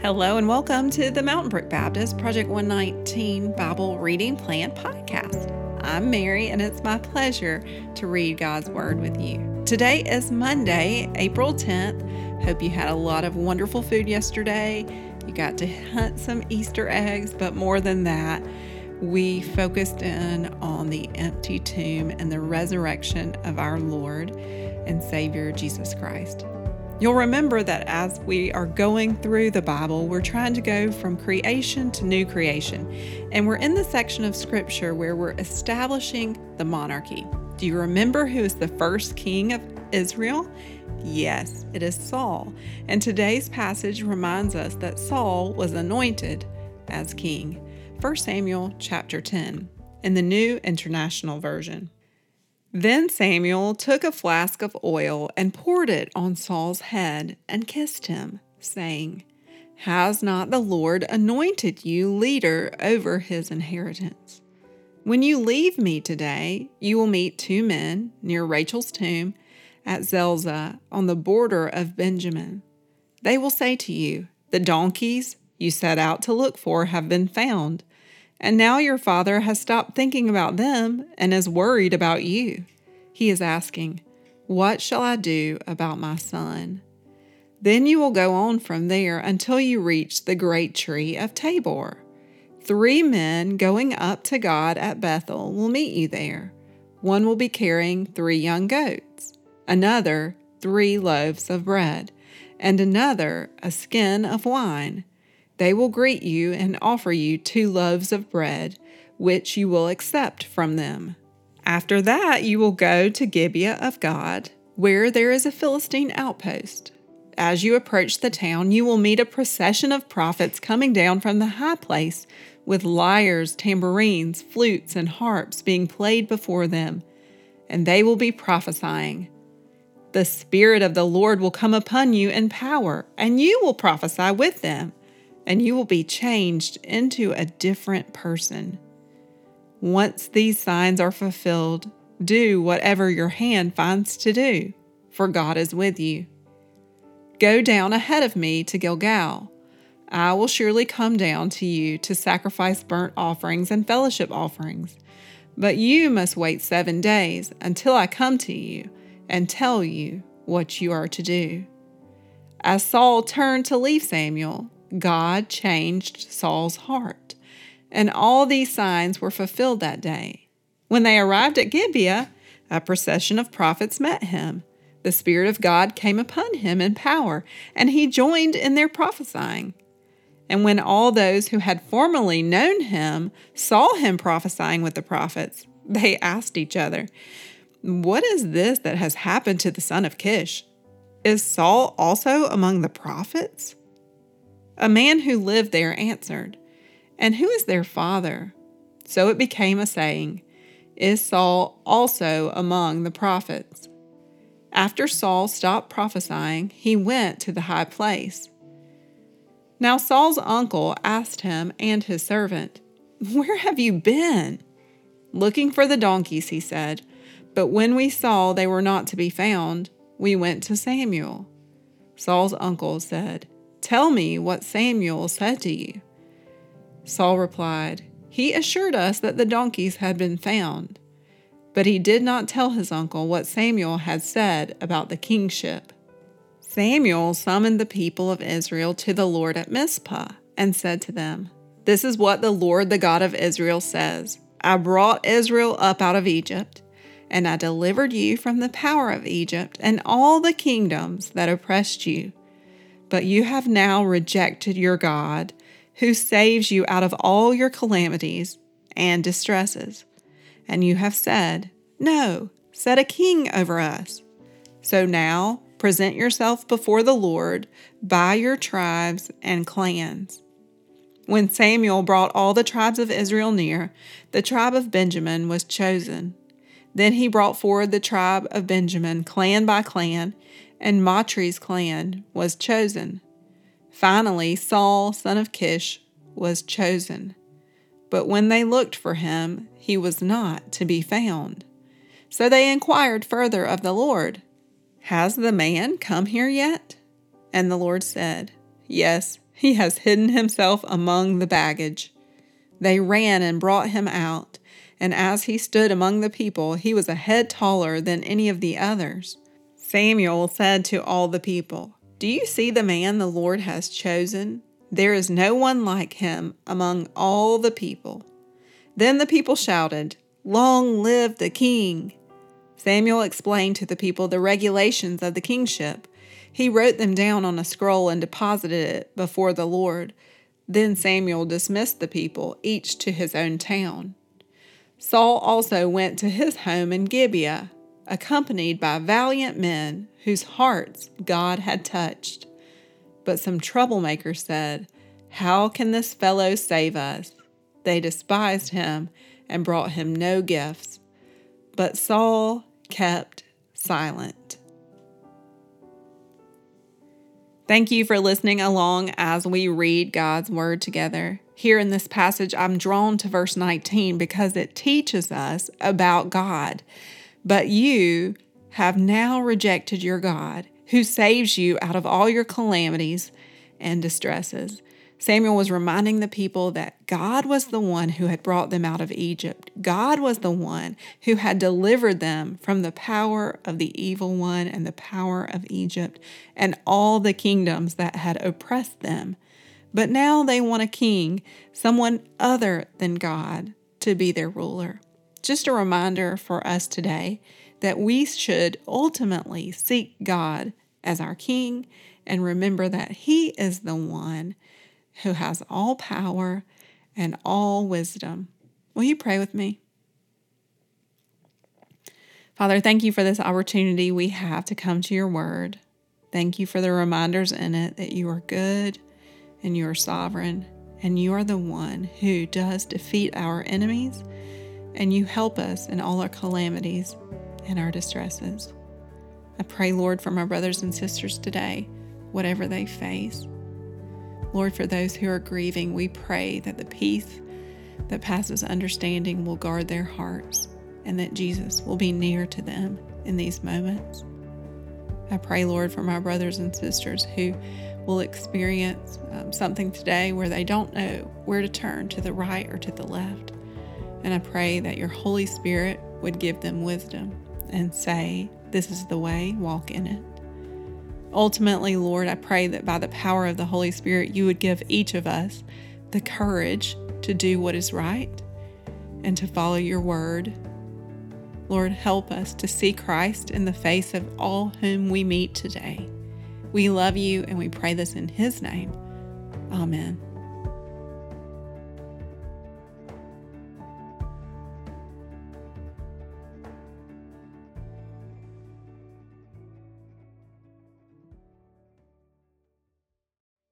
Hello and welcome to the Mountain Brook Baptist Project 119 Bible Reading Plan podcast. I'm Mary and it's my pleasure to read God's Word with you. Today is Monday, April 10th. Hope you had a lot of wonderful food yesterday. You got to hunt some Easter eggs, but more than that, we focused in on the empty tomb and the resurrection of our Lord and Savior Jesus Christ. You'll remember that as we are going through the Bible, we're trying to go from creation to new creation. And we're in the section of Scripture where we're establishing the monarchy. Do you remember who is the first king of Israel? Yes, it is Saul. And today's passage reminds us that Saul was anointed as king. 1 Samuel chapter 10 in the New International Version. Then Samuel took a flask of oil and poured it on Saul's head and kissed him, saying, "Has not the Lord anointed you leader over his inheritance? When you leave me today, you will meet two men near Rachel's tomb at Zelzah on the border of Benjamin. They will say to you, 'The donkeys you set out to look for have been found.' And now your father has stopped thinking about them and is worried about you. He is asking, 'What shall I do about my son?' Then you will go on from there until you reach the great tree of Tabor. 3 men going up to God at Bethel will meet you there. One will be carrying 3 young goats, another 3 loaves of bread, and another a skin of wine. They will greet you and offer you 2 loaves of bread, which you will accept from them. After that, you will go to Gibeah of God, where there is a Philistine outpost. As you approach the town, you will meet a procession of prophets coming down from the high place with lyres, tambourines, flutes, and harps being played before them, and they will be prophesying. The Spirit of the Lord will come upon you in power, and you will prophesy with them, and you will be changed into a different person. Once these signs are fulfilled, do whatever your hand finds to do, for God is with you. Go down ahead of me to Gilgal. I will surely come down to you to sacrifice burnt offerings and fellowship offerings, but you must wait 7 days until I come to you and tell you what you are to do." As Saul turned to leave Samuel, God changed Saul's heart, and all these signs were fulfilled that day. When they arrived at Gibeah, a procession of prophets met him. The Spirit of God came upon him in power, and he joined in their prophesying. And when all those who had formerly known him saw him prophesying with the prophets, they asked each other, "What is this that has happened to the son of Kish? Is Saul also among the prophets?" A man who lived there answered, "And who is their father?" So it became a saying, "Is Saul also among the prophets?" After Saul stopped prophesying, he went to the high place. Now Saul's uncle asked him and his servant, "Where have you been?" "Looking for the donkeys," he said, "but when we saw they were not to be found, we went to Samuel." Saul's uncle said, "Tell me what Samuel said to you." Saul replied, "He assured us that the donkeys had been found." But he did not tell his uncle what Samuel had said about the kingship. Samuel summoned the people of Israel to the Lord at Mizpah and said to them, "This is what the Lord, the God of Israel, says. I brought Israel up out of Egypt, and I delivered you from the power of Egypt and all the kingdoms that oppressed you. But you have now rejected your God, who saves you out of all your calamities and distresses. And you have said, 'No, set a king over us.' So now present yourself before the Lord by your tribes and clans." When Samuel brought all the tribes of Israel near, the tribe of Benjamin was chosen. Then he brought forward the tribe of Benjamin, clan by clan, and Matri's clan was chosen. Finally, Saul, son of Kish, was chosen. But when they looked for him, he was not to be found. So they inquired further of the Lord, "Has the man come here yet?" And the Lord said, "Yes, He has hidden himself among the baggage." They ran and brought him out, and as he stood among the people, he was a head taller than any of the others. Samuel said to all the people, "Do you see the man the Lord has chosen? There is no one like him among all the people." Then the people shouted, "Long live the king!" Samuel explained to the people the regulations of the kingship. He wrote them down on a scroll and deposited it before the Lord. Then Samuel dismissed the people, each to his own town. Saul also went to his home in Gibeah, accompanied by valiant men whose hearts God had touched. But some troublemakers said, "How can this fellow save us?" They despised him and brought him no gifts. But Saul kept silent. Thank you for listening along as we read God's Word together. Here in this passage, I'm drawn to verse 19 because it teaches us about God. But you have now rejected your God, who saves you out of all your calamities and distresses. Samuel was reminding the people that God was the one who had brought them out of Egypt. God was the one who had delivered them from the power of the evil one and the power of Egypt and all the kingdoms that had oppressed them. But now they want a king, someone other than God, to be their ruler. Just a reminder for us today that we should ultimately seek God as our king and remember that He is the one who has all power and all wisdom. Will you pray with me? Father, thank you for this opportunity we have to come to your word. Thank you for the reminders in it that you are good and you are sovereign and you are the one who does defeat our enemies and you help us in all our calamities and our distresses. I pray, Lord, for my brothers and sisters today, whatever they face. Lord, for those who are grieving, we pray that the peace that passes understanding will guard their hearts and that Jesus will be near to them in these moments. I pray, Lord, for my brothers and sisters who will experience something today where they don't know where to turn, to the right or to the left. And I pray that your Holy Spirit would give them wisdom and say, "This is the way, walk in it." Ultimately, Lord, I pray that by the power of the Holy Spirit, you would give each of us the courage to do what is right and to follow your word. Lord, help us to see Christ in the face of all whom we meet today. We love you and we pray this in His name. Amen.